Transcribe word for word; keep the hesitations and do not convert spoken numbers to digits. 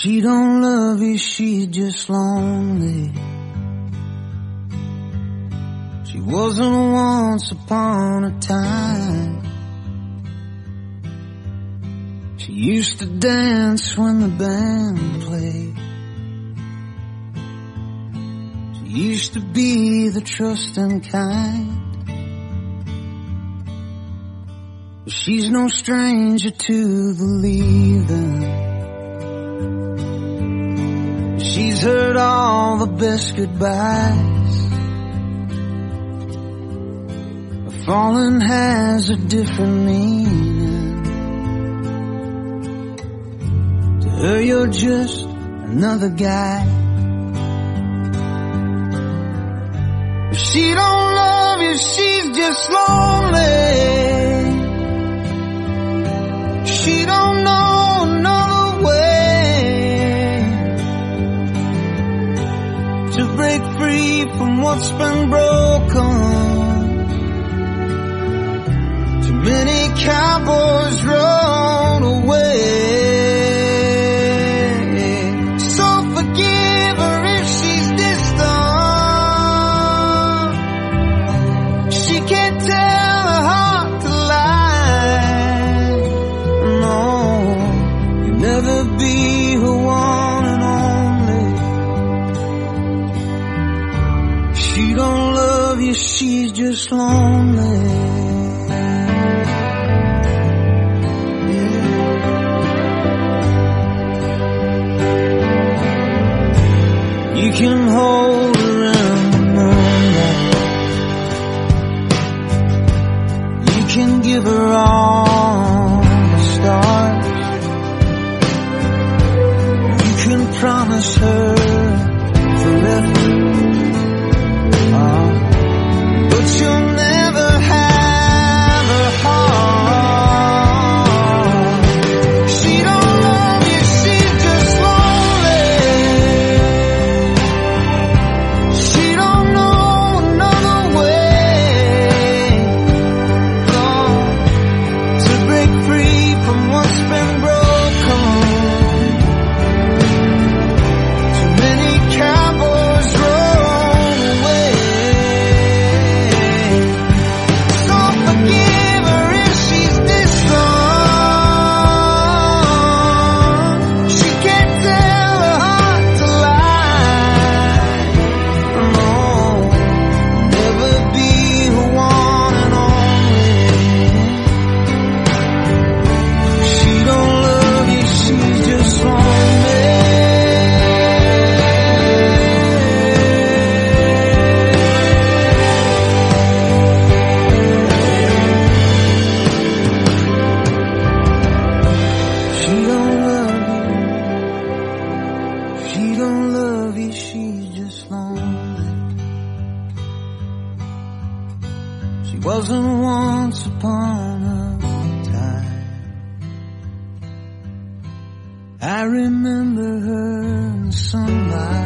She don't love you, she's just lonely. She wasn't once upon a time. She used to dance when the band played. She used to be the trusting kind. But she's no stranger to the leaving. She's heard all the best goodbyes. But falling has a different meaning. To her you're just another guy. But she don't love you, she's just lonely. She don't know another way to break free from what's been broken. Too many cowboys rode away. So forgive her if she's distant. She can't tell her heart to lie. No, you'll never be her one and only. She don't love you, she's just lonely. Yeah. You can hold her in the moonlight. You can give her all the stars. You can promise her forever. But you'll never have a heart. She don't love you, she's just lonely. She don't know another way, no, to break free from what's been broken. Too many cowboys roll away. Forgive her if she's distant. She can't tell her heart to lie. No, never be her one and only. She don't love you, she's just lonely. She don't love you, she don't love you, she's just lonely. She wasn't once upon a time. I remember her in the sunlight.